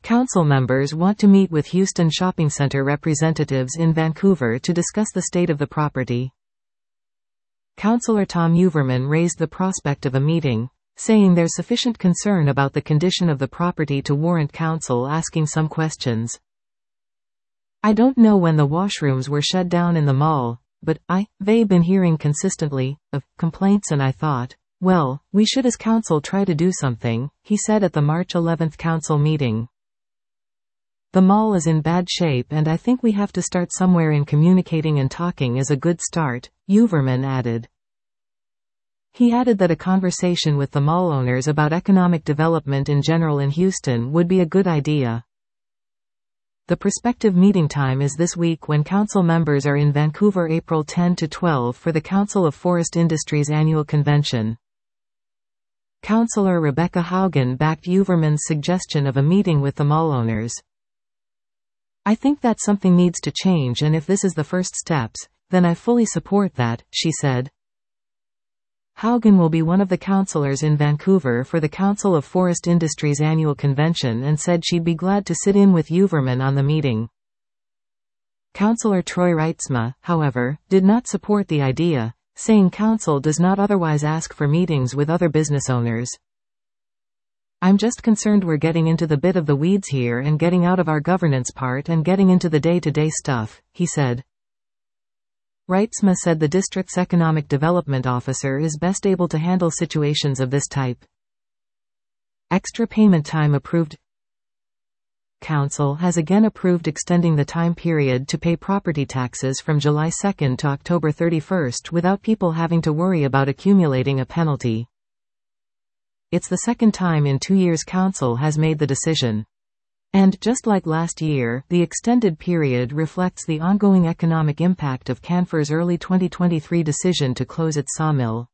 Council members want to meet with Houston Shopping Center representatives in Vancouver to discuss the state of the property. Councillor Tom Uverman raised the prospect of a meeting, saying there's sufficient concern about the condition of the property to warrant council asking some questions. I don't know when the washrooms were shut down in the mall, but they've been hearing consistently of complaints, and I thought, well, we should as council try to do something, he said at the March 11th council meeting. The mall is in bad shape and I think we have to start somewhere, in communicating and talking is a good start, Uverman added. He added that a conversation with the mall owners about economic development in general in Houston would be a good idea. The prospective meeting time is this week when council members are in Vancouver April 10 to 12 for the Council of Forest Industries annual convention. Councillor Rebecca Haugen backed Uverman's suggestion of a meeting with the mall owners. I think that something needs to change, and if this is the first steps, then I fully support that, she said. Haugen will be one of the councillors in Vancouver for the Council of Forest Industries annual convention and said she'd be glad to sit in with Uverman on the meeting. Councillor Troy Reitzma, however, did not support the idea, saying council does not otherwise ask for meetings with other business owners. I'm just concerned we're getting into the bit of the weeds here and getting out of our governance part and getting into the day-to-day stuff, he said. Reitzma said the district's economic development officer is best able to handle situations of this type. Extra payment time approved. Council has again approved extending the time period to pay property taxes from July 2 to October 31 without people having to worry about accumulating a penalty. It's the second time in 2 years council has made the decision. And, just like last year, the extended period reflects the ongoing economic impact of Canfor's early 2023 decision to close its sawmill.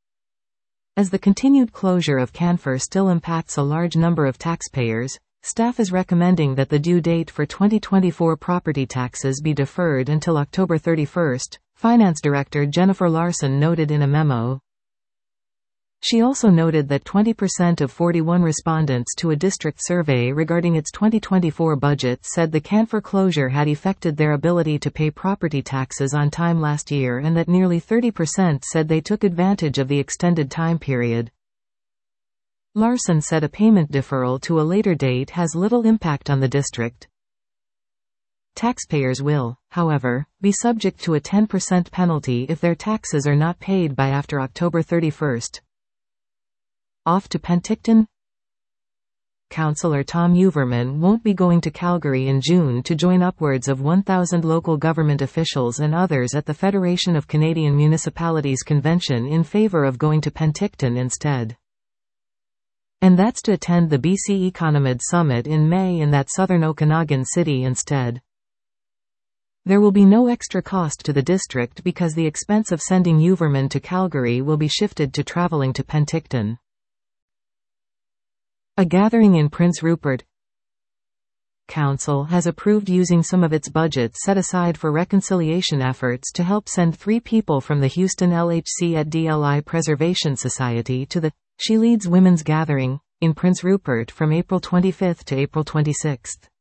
As the continued closure of Canfor still impacts a large number of taxpayers, staff is recommending that the due date for 2024 property taxes be deferred until October 31, Finance Director Jennifer Larson noted in a memo. She also noted that 20% of 41 respondents to a district survey regarding its 2024 budget said the Canfor closure had affected their ability to pay property taxes on time last year, and that nearly 30% said they took advantage of the extended time period. Larson said a payment deferral to a later date has little impact on the district. Taxpayers will, however, be subject to a 10% penalty if their taxes are not paid by after October 31. Off to Penticton? Councillor Tom Uverman won't be going to Calgary in June to join upwards of 1,000 local government officials and others at the Federation of Canadian Municipalities convention in favour of going to Penticton instead. And that's to attend the BC Economid Summit in May in that southern Okanagan city instead. There will be no extra cost to the district because the expense of sending Uverman to Calgary will be shifted to travelling to Penticton. A gathering in Prince Rupert. Council has approved using some of its budget set aside for reconciliation efforts to help send 3 people from the Houston LHC at DLI Preservation Society to the She Leads Women's Gathering in Prince Rupert from April 25 to April 26.